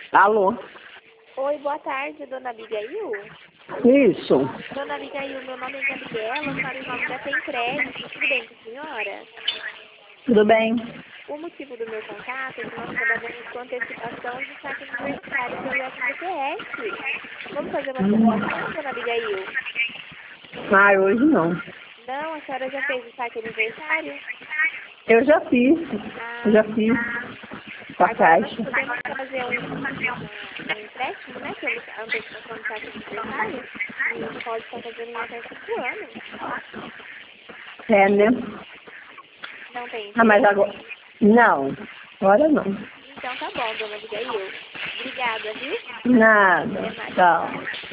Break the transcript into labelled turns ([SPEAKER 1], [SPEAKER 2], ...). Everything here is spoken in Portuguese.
[SPEAKER 1] Alô?
[SPEAKER 2] Oi, boa tarde, dona Abigail.
[SPEAKER 1] Isso.
[SPEAKER 2] Dona Abigail, meu nome é Gabriela, a senhora ainda tem crédito, tudo bem com a senhora?
[SPEAKER 1] Tudo bem?
[SPEAKER 2] O motivo do meu contato é que nós trabalhamos com antecipação de saque universitário pelo FGTS. Vamos fazer uma simulação, dona Abigail?
[SPEAKER 1] Ah, hoje não.
[SPEAKER 2] Não, a senhora já fez o saque aniversário?
[SPEAKER 1] Eu já fiz. Eu já fiz. Com a
[SPEAKER 2] Agora nós
[SPEAKER 1] Caixa.
[SPEAKER 2] podemos fazer um empréstimo, né, pelo antecipação de saque aniversário, e pode estar fazendo em até 5 anos.
[SPEAKER 1] É, né?
[SPEAKER 2] Não tem
[SPEAKER 1] Ah, mas
[SPEAKER 2] interesse?
[SPEAKER 1] agora... Não. Agora não.
[SPEAKER 2] Então tá bom, dona Abigail. Obrigada, viu?
[SPEAKER 1] Nada.
[SPEAKER 2] Até mais.
[SPEAKER 1] Tchau.